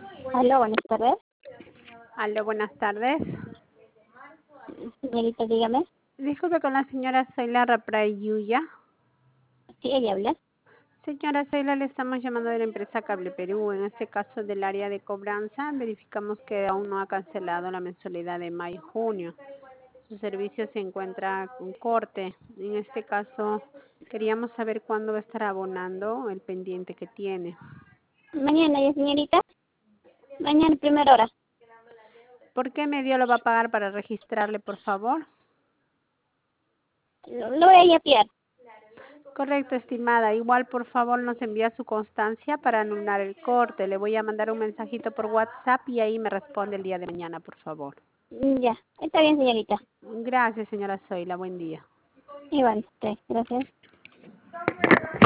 Aló, buenas tardes. Aló, buenas tardes. Señorita, dígame. Disculpe con la señora Zoila Raprayuya. Sí, ella habla. Señora Zoila, le estamos llamando de la empresa Cable Perú. En este caso del área de cobranza, verificamos que aún no ha cancelado la mensualidad de mayo y junio. Su servicio se encuentra con corte. En este caso, queríamos saber cuándo va a estar abonando el pendiente que tiene. Mañana, ¿ya, señorita? Mañana, primera hora. ¿Por qué medio lo va a pagar para registrarle, por favor? Lo voy a pillar. Correcto, estimada. Igual, por favor, nos envía su constancia para anular el corte. Le voy a mandar un mensajito por WhatsApp y ahí me responde el día de mañana, por favor. Ya, está bien, señorita. Gracias, señora Zoila. Buen día. Igual, gracias.